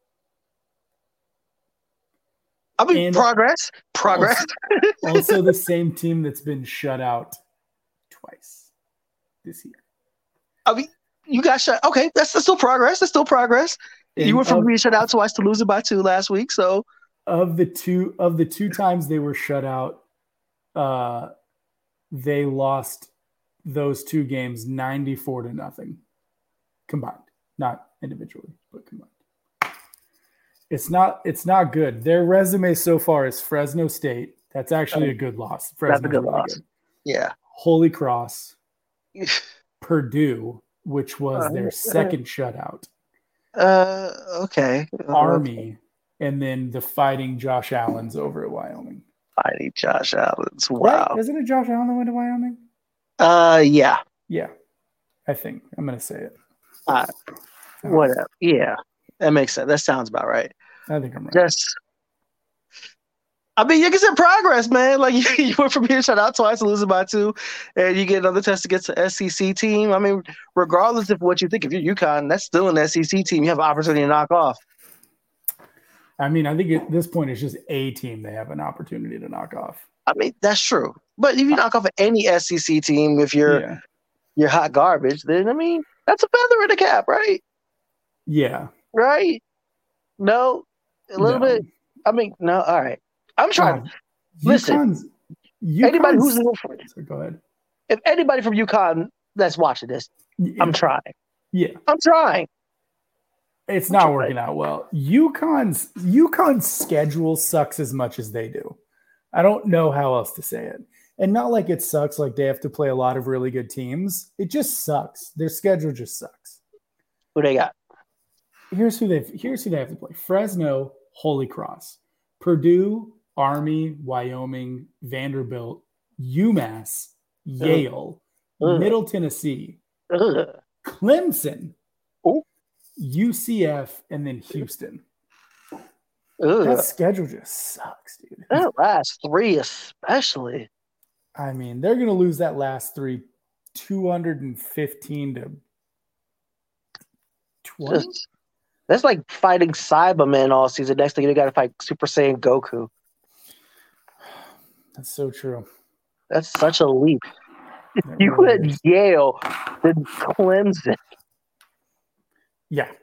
I mean, and progress, progress. Also, also the same team that's been shut out twice this year. I mean, you got shut. Okay, that's, that's still progress. That's still progress. And you went from of, being shut out twice to losing by two last week. So, of the two of the two times they were shut out, uh, they lost those two games ninety-four to nothing combined, not individually, but combined. It's not. It's not good. Their resume so far is Fresno State. That's actually a good loss. Fresno's That's a good really loss. Good. Yeah. Holy Cross, Purdue, which was their second shutout. Uh, okay. Army, and then the Fighting Josh Allens over at Wyoming. Fighting Josh Allens. Wow. Right? Isn't it Josh Allen that went to Wyoming? Uh, yeah. Yeah, I think I'm gonna say it. Uh, Whatever. Yeah, that makes sense. That sounds about right. I think I'm right. Just, I mean, you can see progress, man. Like you, you went from being shut out twice, losing by two, and you get another test against the S E C team. I mean, regardless of what you think, if you're UConn, that's still an S E C team. You have an opportunity to knock off. I mean, I think at this point it's just a team they have an opportunity to knock off. I mean, that's true. But if you knock off any S E C team, if you're yeah. you're hot garbage, then I mean, that's a feather in the cap, right? Yeah. Right? No, a little no. bit. I mean, no. All right. I'm trying. Oh, listen, UConn's, UConn's, anybody who's so go ahead. If anybody from UConn that's watching this, yeah. I'm trying. Yeah, I'm trying. It's I'm not trying. working out well. UConn's UConn's schedule sucks as much as they do. I don't know how else to say it. And not like it sucks, like they have to play a lot of really good teams. It just sucks. Their schedule just sucks. Who they got? Here's who they here's who they have to play: Fresno, Holy Cross, Purdue, Army, Wyoming, Vanderbilt, UMass, Yale, Ugh. Middle Tennessee, Ugh. Clemson, Ooh. U C F, and then Houston. Ugh. That schedule just sucks, dude. That last three especially. I mean, they're going to lose that last three two hundred fifteen to twenty. Just, that's like fighting Cybermen all season. Next thing you got to fight Super Saiyan Goku. That's so true. That's such a leap. You really had Yale, then Clemson. Yeah.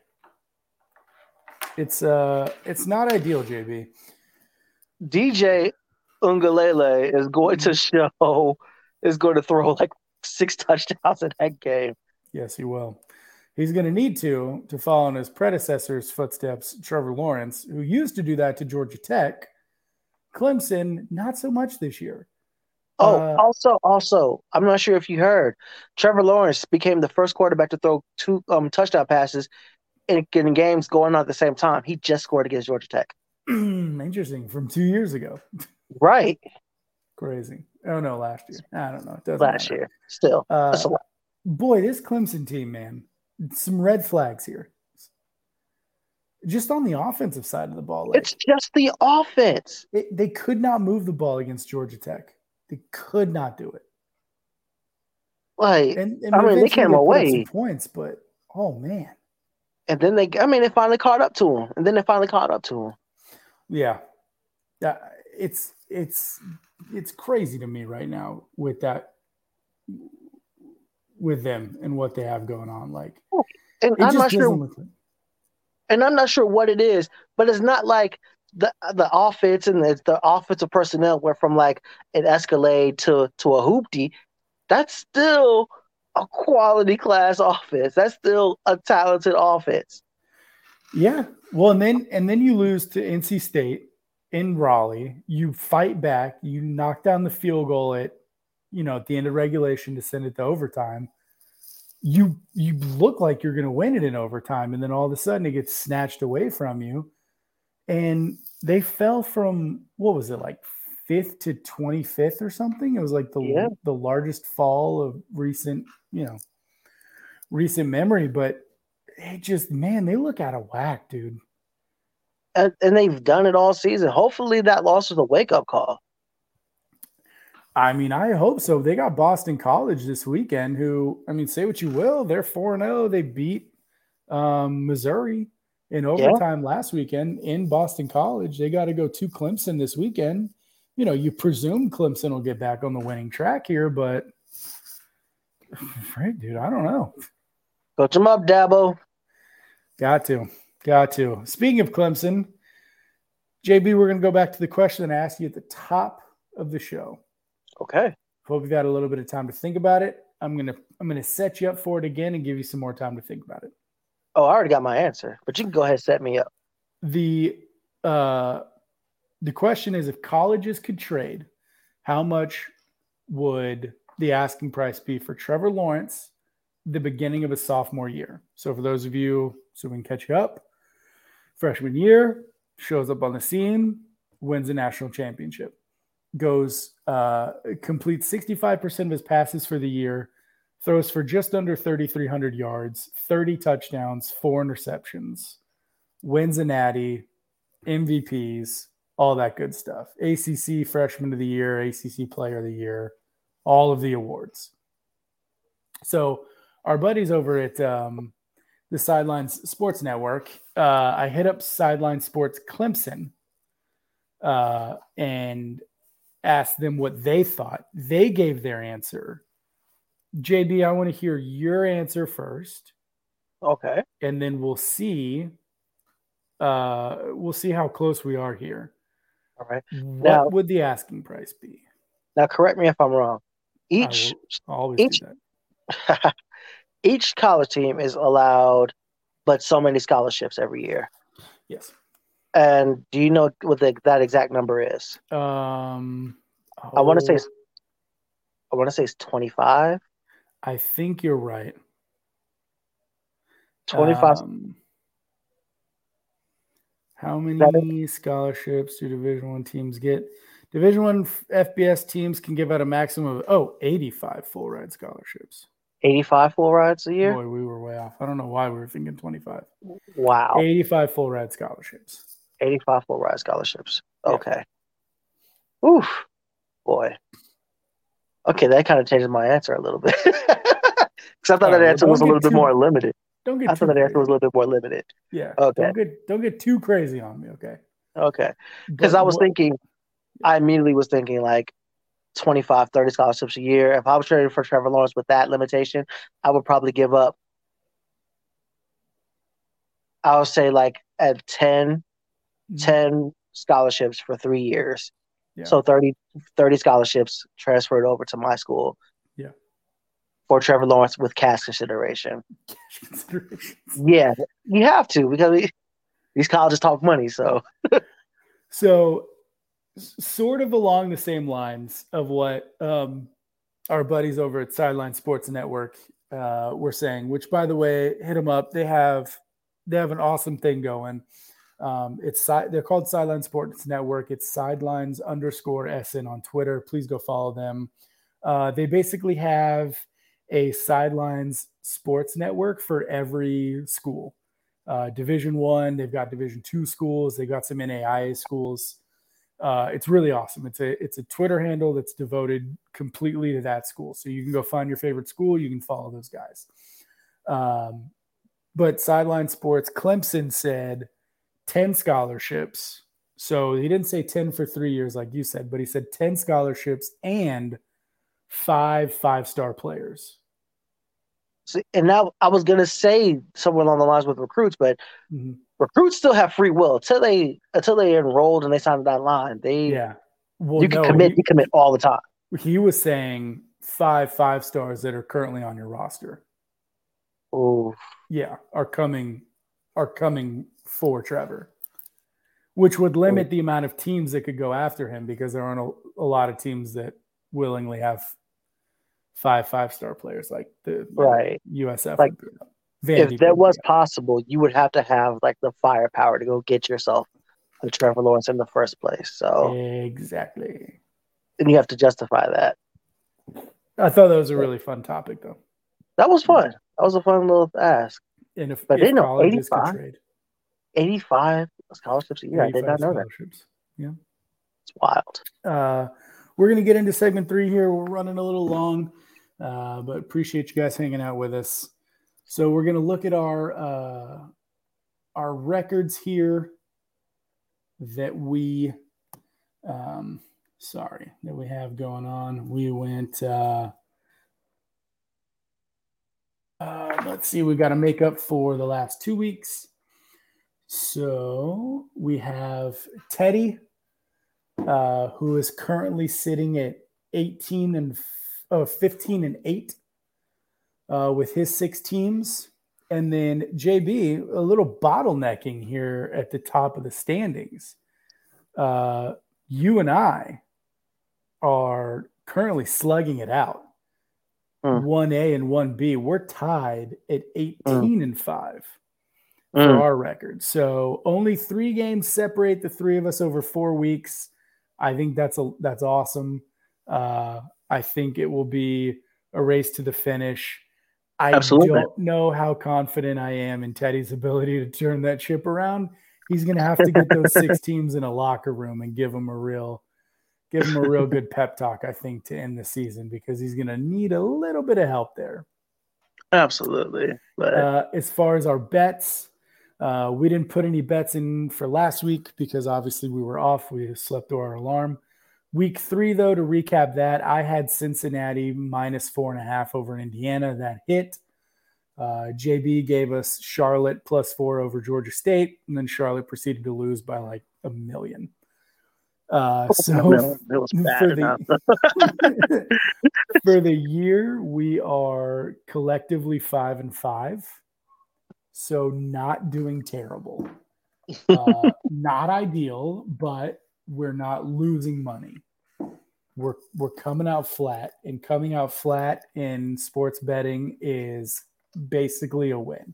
It's uh it's not ideal, J B. D J Ungalele is going to show is going to throw like six touchdowns in that game. Yes, he will. He's going to need to to follow in his predecessor's footsteps, Trevor Lawrence, who used to do that to Georgia Tech. Clemson, not so much this year. Oh, uh, also, also, I'm not sure if you heard, Trevor Lawrence became the first quarterback to throw two um, touchdown passes in, in games going on at the same time. He just scored against Georgia Tech. Interesting. From two years ago. Right. Crazy. Oh, no, last year. I don't know. It doesn't last matter. year. Still. Uh, That's a lot. Boy, this Clemson team, man, some red flags here. Just on the offensive side of the ball. Like, it's just the offense. It, they could not move the ball against Georgia Tech. They could not do it. Like, and, and I mean, they came away. Some points, but, oh, man. And then they, I mean, they finally caught up to them. And then they finally caught up to them. Yeah. Yeah. It's, it's, it's crazy to me right now with that, with them and what they have going on. Like, and I'm not sure. Like... And I'm not sure what it is, but it's not like the the offense and the, the offensive personnel went from like an Escalade to to a hoopty. That's still a quality class offense. That's still a talented offense. Yeah. Well, and then and then you lose to N C State in Raleigh. You fight back. You knock down the field goal at, you know, at the end of regulation to send it to overtime. You you look like you're going to win it in overtime, and then all of a sudden it gets snatched away from you. And they fell from, what was it, like fifth to twenty-fifth or something? It was like the yeah. the largest fall of recent, you know, recent memory. But it just, man, they look out of whack, dude. And, and they've done it all season. Hopefully that loss was a wake-up call. I mean, I hope so. They got Boston College this weekend, who, I mean, say what you will, they're four and oh. They beat um, Missouri in overtime yeah. last weekend in Boston College. They got to go to Clemson this weekend. You know, you presume Clemson will get back on the winning track here, but right, dude, I don't know. Coach them up, Dabo. Got to. Got to. Speaking of Clemson, J B, we're going to go back to the question I asked you at the top of the show. Okay. Hope you've had a little bit of time to think about it. I'm gonna I'm gonna set you up for it again and give you some more time to think about it. Oh, I already got my answer, but you can go ahead and set me up. The uh, the question is, if colleges could trade, how much would the asking price be for Trevor Lawrence the beginning of a sophomore year? So for those of you, so we can catch you up, freshman year, shows up on the scene, wins a national championship. Goes uh, completes sixty-five percent of his passes for the year, throws for just under thirty-three hundred yards, thirty touchdowns, four interceptions, wins a natty, M V Ps, all that good stuff. A C C Freshman of the Year, A C C Player of the Year, all of the awards. So our buddies over at um, the Sidelines Sports Network, uh, I hit up Sideline Sports Clemson uh, and asked them what they thought. They gave their answer. J B, I want to hear your answer first. Okay. And then we'll see uh, we'll see how close we are here. All right. What now, would the asking price be? Now, correct me if I'm wrong. Each I will always each, do that. Each college team is allowed but so many scholarships every year. Yes. And do you know what the, that exact number is? Um, oh, I want to say I want to say it's twenty-five. I think you're right. twenty-five. Um, how many scholarships do Division One teams get? Division One F B S teams can give out a maximum of oh, eighty-five full ride scholarships. eighty-five full rides a year? Boy, we were way off. I don't know why we were thinking twenty-five. Wow. eighty-five full ride scholarships. eighty-five full ride scholarships. Okay. Yeah. Oof. Boy. Okay, that kind of changes my answer a little bit. Because I thought right, that answer well, was a little too, bit more limited. Don't get I thought that crazy. answer was a little bit more limited. Yeah. Okay. Don't get don't get too crazy on me, okay? Okay. Because I was what, thinking, I immediately was thinking like twenty-five, thirty scholarships a year. If I was trading for Trevor Lawrence with that limitation, I would probably give up, I would say like at ten, mm-hmm. ten scholarships for three years. Yeah. So thirty, thirty scholarships transferred over to my school. Yeah. For Trevor Lawrence with cash consideration. Cash consideration. Yeah, you have to because we, these colleges talk money. So, so sort of along the same lines of what um, our buddies over at Sideline Sports Network uh, were saying. Which, by the way, hit them up. They have they have an awesome thing going. Um, it's they're called Sideline Sports Network. It's sidelines underscore S N on Twitter. Please go follow them. Uh, they basically have a sidelines sports network for every school. Uh, Division One, they've got Division Two schools. They've got some N A I A schools. Uh, it's really awesome. It's a it's a Twitter handle that's devoted completely to that school. So you can go find your favorite school. You can follow those guys. Um, but Sideline Sports, Clemson said ten scholarships. So he didn't say ten for three years like you said, but he said ten scholarships and five five-star players. See, and now I was going to say somewhere along the lines with recruits, but mm-hmm. recruits still have free will until they until they enrolled and they signed that line. They yeah, well, you can no, commit, he, you commit all the time. He was saying five five stars that are currently on your roster. Oh, yeah, are coming are coming for Trevor, which would limit Ooh. the amount of teams that could go after him because there aren't a, a lot of teams that willingly have five five-star players like the right U S F. Like, if that was possible, you would have to have like the firepower to go get yourself a Trevor Lawrence in the first place. So exactly. And you have to justify that. I thought that was a really fun topic, though. That was fun. That was a fun little ask. And if, but if they colleges could trade. eighty-five scholarships a year. I did not know that. Yeah. It's wild. Uh, we're going to get into segment three here. We're running a little long, uh, but appreciate you guys hanging out with us. So we're going to look at our uh, our records here that we um, sorry, that we have going on. We went uh, uh, let's see, we got to make up for the last two weeks. So we have Teddy, uh, who is currently sitting at eighteen and oh, fifteen and eight uh, with his six teams. And then J B, a little bottlenecking here at the top of the standings. Uh, you and I are currently slugging it out. Mm. one A and one B. We're tied at eighteen mm. and five for mm. our record. So only three games separate the three of us over four weeks. I think that's a that's awesome. Uh, I think it will be a race to the finish. I Absolutely. don't know how confident I am in Teddy's ability to turn that ship around. He's going to have to get those six teams in a locker room and give them a real, give them a real good pep talk, I think, to end the season, because he's going to need a little bit of help there. Absolutely. But uh, as far as our bets, uh, we didn't put any bets in for last week because obviously we were off. We slept through our alarm. Week three, though, to recap that, I had Cincinnati minus four and a half over in Indiana. That hit. Uh, J B gave us Charlotte plus four over Georgia State, and then Charlotte proceeded to lose by like a million. Uh, so no, it was bad for enough. the for the year, we are collectively five and five, so not doing terrible. Uh, not ideal, but we're not losing money. We're we're coming out flat, and coming out flat in sports betting is basically a win.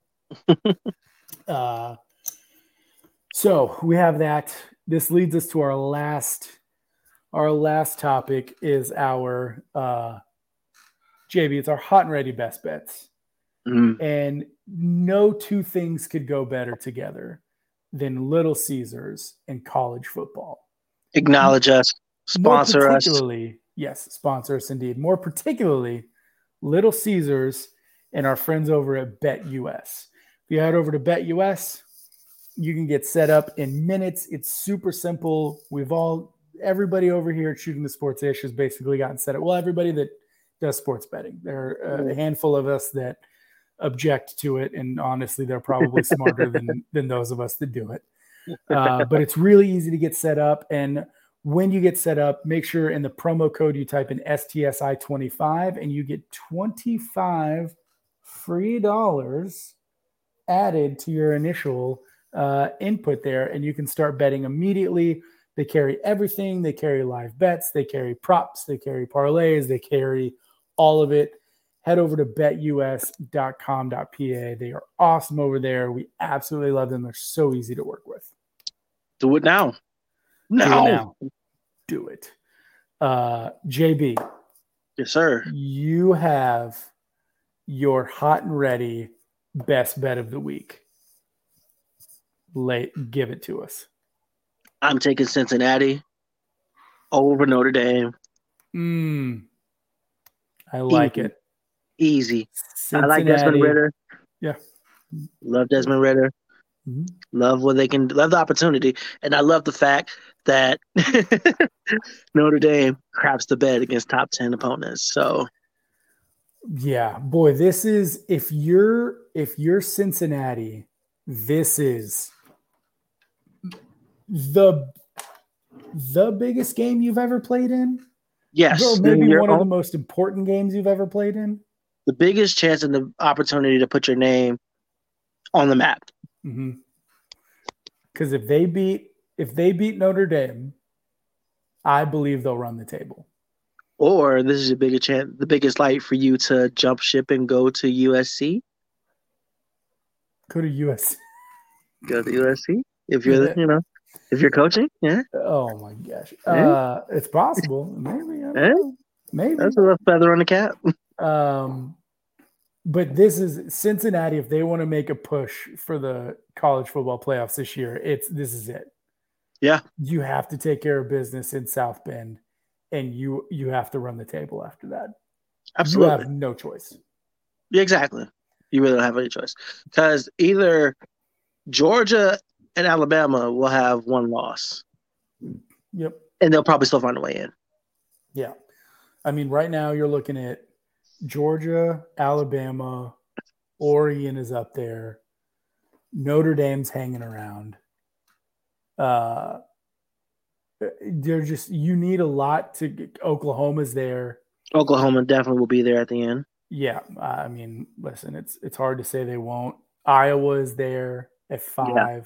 uh, so we have that. This leads us to our last. Our last topic is our uh, J B. It's our hot and ready best bets, Mm. and no two things could go better together than Little Caesars and college football. Acknowledge us, sponsor More us. particularly, yes, sponsor us indeed. More particularly, Little Caesars and our friends over at BetUS. If you head over to BetUS, you can get set up in minutes. It's super simple. We've all, everybody over here at Shooting the Sports Ish has basically gotten set up. Well, everybody that does sports betting. There are a handful of us that object to it, and honestly, they're probably smarter than than those of us that do it. Uh, but it's really easy to get set up, and when you get set up, make sure in the promo code you type in S T S I twenty-five, and you get twenty-five free dollars added to your initial uh, input there, and you can start betting immediately. They carry everything. They carry live bets. They carry props. They carry parlays. They carry all of it. Head over to bet U S dot com dot P A. They are awesome over there. We absolutely love them. They're so easy to work with. Do it now. Do Now. it now. Do it. Uh, J B. Yes, sir. You have your hot and ready best bet of the week. Late, give it to us. I'm taking Cincinnati over Notre Dame. Mm, I like Easy. it. Easy. Cincinnati. I like Desmond Ritter. Yeah. Love Desmond Ritter. Mm-hmm. Love what they can. Love the opportunity, and I love the fact that Notre Dame craps the bed against top ten opponents. So, yeah, boy, this is if you're if you're Cincinnati, this is the the biggest game you've ever played in. yes, Or maybe Your one of the own- most important games you've ever played in. the biggest chance and the opportunity to put your name on the map. Because mm-hmm. if they beat if they beat Notre Dame, I believe they'll run the table. Or this is a bigger chance, the biggest light for you to jump ship and go to U S C. Go to U S C. Go to U S C if you're, yeah. you know, if you're coaching. Yeah. Oh my gosh, yeah. uh, it's possible. Maybe. I don't yeah. know. Maybe that's a little feather on the cap. Um, but this is Cincinnati. If they want to make a push for the college football playoffs this year, it's this is it. Yeah, you have to take care of business in South Bend, and you you have to run the table after that. Absolutely, you have no choice. Yeah, exactly. You really don't have any choice because either Georgia and Alabama will have one loss. Yep, and they'll probably still find a way in. Yeah, I mean, right now you're looking at Georgia, Alabama, Oregon is up there. Notre Dame's hanging around. Uh, they're just you need a lot to get, Oklahoma's there. Oklahoma definitely will be there at the end. Yeah, I mean, listen, it's it's hard to say they won't. Iowa is there at five.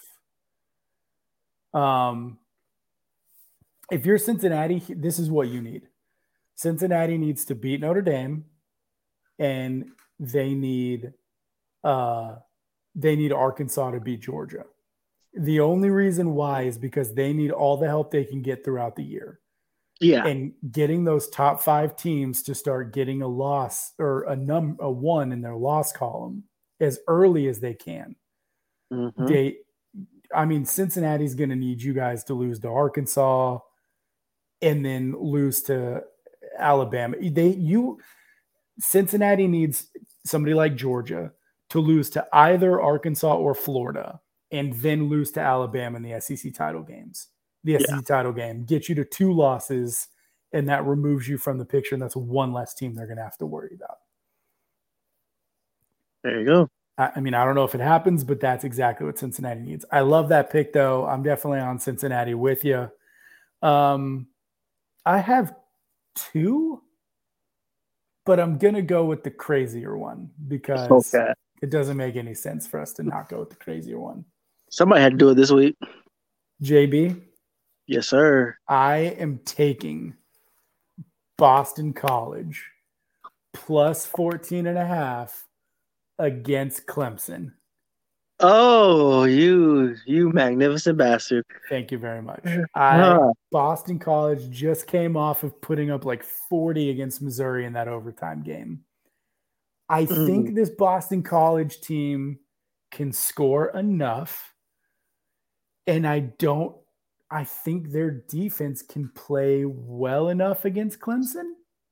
Yeah. Um, if you're Cincinnati, this is what you need. Cincinnati needs to beat Notre Dame, and they need uh, they need Arkansas to beat Georgia. The only reason why is because they need all the help they can get throughout the year. Yeah. And getting those top five teams to start getting a loss or a num a one in their loss column as early as they can. Mm-hmm. They, I mean, Cincinnati's going to need you guys to lose to Arkansas and then lose to Alabama. They, you, Cincinnati needs somebody like Georgia to lose to either Arkansas or Florida and then lose to Alabama in the S E C title games. The S E C yeah. title game gets you to two losses, and that removes you from the picture, and that's one less team they're going to have to worry about. There you go. I, I mean, I don't know if it happens, but that's exactly what Cincinnati needs. I love that pick, though. I'm definitely on Cincinnati with you. Um, I have two, but I'm going to go with the crazier one because okay. it doesn't make any sense for us to not go with the crazier one. Somebody had to do it this week. J B? Yes, sir. I am taking Boston College plus fourteen and a half against Clemson. Oh, you you magnificent bastard. Thank you very much. I huh. Boston College just came off of putting up like forty against Missouri in that overtime game. I mm. think this Boston College team can score enough, and I don't I think their defense can play well enough against Clemson.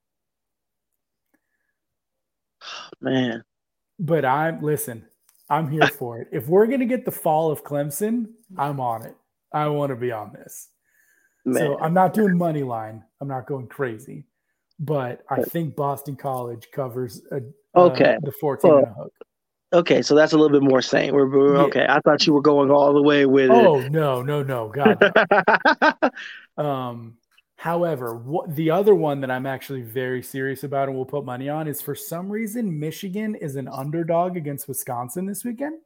Man. But I'm, listen, I'm here for it. If we're going to get the fall of Clemson, I'm on it. I want to be on this. Man. So I'm not doing money line. I'm not going crazy. But I think Boston College covers a, okay. Uh, the fourteen well, and a hook. Okay, so that's a little bit more sane. We're, we're Yeah. okay. I thought you were going all the way with oh, it. Oh no, no, no, God. No. um, however, what, the other one that I'm actually very serious about and we'll put money on is for some reason Michigan is an underdog against Wisconsin this weekend.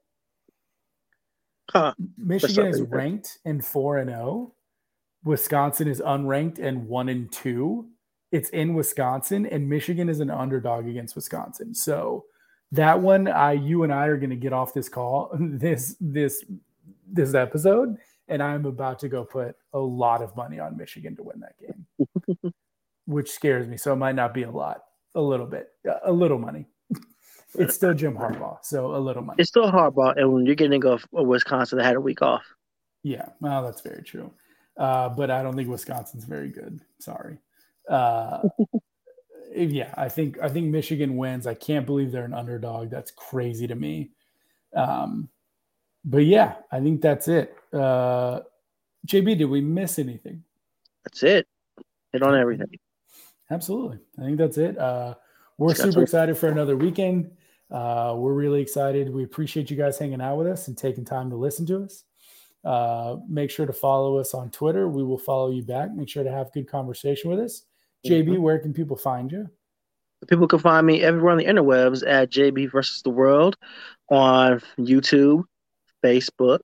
Huh. Michigan is ranked in four and zero. Wisconsin is unranked and one and two. It's in Wisconsin, and Michigan is an underdog against Wisconsin. So. That one, I, you and I are going to get off this call, this this this episode, and I'm about to go put a lot of money on Michigan to win that game, which scares me. So it might not be a lot, a little bit, a little money. It's still Jim Harbaugh, so a little money. It's still Harbaugh, and when you're getting a, a Wisconsin that had a week off. Yeah, well, that's very true. Uh, but I don't think Wisconsin's very good. Sorry. Uh, Yeah, I think I think Michigan wins. I can't believe they're an underdog. That's crazy to me. Um, but yeah, I think that's it. Uh, J B, did we miss anything? That's it. Hit on everything. Absolutely. I think that's it. Uh, we're super excited for another weekend. Uh, we're really excited. We appreciate you guys hanging out with us and taking time to listen to us. Uh, make sure to follow us on Twitter. We will follow you back. Make sure to have good conversation with us. J B, where can people find you? People can find me everywhere on the interwebs at J B versus the World on YouTube, Facebook,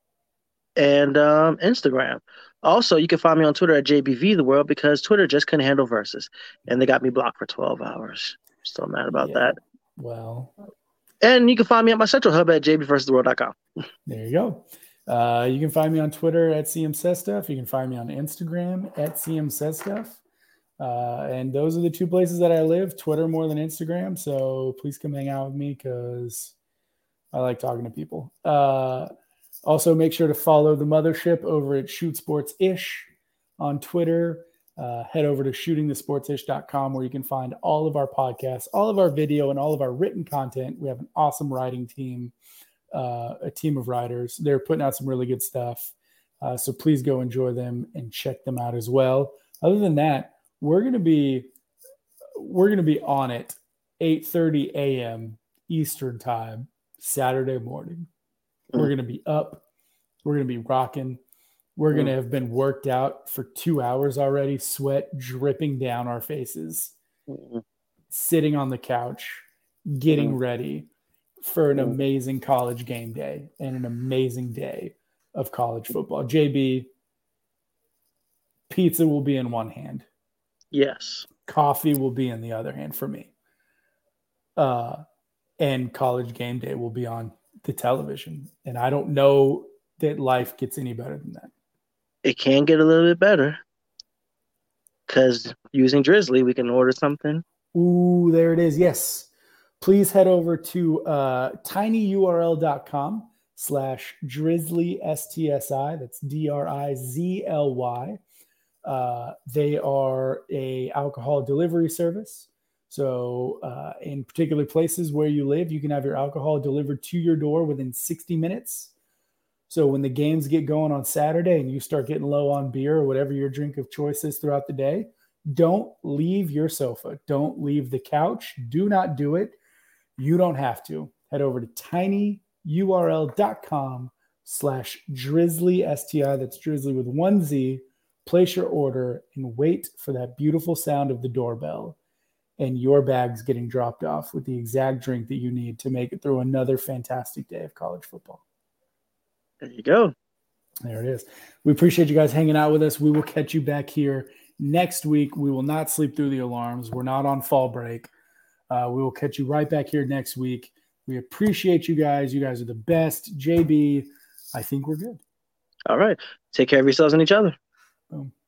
and um, Instagram. Also, you can find me on Twitter at J B V the World because Twitter just couldn't handle versus, and they got me blocked for twelve hours. Still mad about yeah, that. Well, and you can find me at my central hub at j b versus the world dot com. There you go. Uh, you can find me on Twitter at C M Says Stuff. You can find me on Instagram at C M Says Stuff. Uh, and those are the two places that I live, Twitter more than Instagram. So please come hang out with me because I like talking to people. Uh, also, make sure to follow the mothership over at Shoot Sports Ish on Twitter. Uh, head over to shooting the sports ish dot com where you can find all of our podcasts, all of our video, and all of our written content. We have an awesome writing team, uh, a team of writers. They're putting out some really good stuff. Uh, so please go enjoy them and check them out as well. Other than that, We're gonna be we're gonna be on it eight thirty a.m. Eastern time Saturday morning. Mm. We're gonna be up. We're gonna be rocking. We're mm. gonna have been worked out for two hours already, sweat dripping down our faces, mm. sitting on the couch, getting mm. ready for an mm. amazing college game day and an amazing day of college football. J B, pizza will be in one hand. Yes. Coffee will be in the other hand for me. Uh, and college game day will be on the television. And I don't know that life gets any better than that. It can get a little bit better. because using Drizzly, we can order something. Ooh, there it is. Yes. Please head over to uh, tinyurl.com slash drizzly S T S I. That's D R I Z L Y. Uh, they are a alcohol delivery service. So uh, in particular places where you live, you can have your alcohol delivered to your door within sixty minutes. So when the games get going on Saturday and you start getting low on beer or whatever your drink of choice is throughout the day, don't leave your sofa. Don't leave the couch. Do not do it. You don't have to. Head over to tinyurl.com slash drizzly S T I. That's drizzly with one Z. Place your order and wait for that beautiful sound of the doorbell and your bag's getting dropped off with the exact drink that you need to make it through another fantastic day of college football. There you go. There it is. We appreciate you guys hanging out with us. We will catch you back here next week. We will not sleep through the alarms. We're not on fall break. Uh, we will catch you right back here next week. We appreciate you guys. You guys are the best. J B, I think we're good. All right. Take care of yourselves and each other. Boom.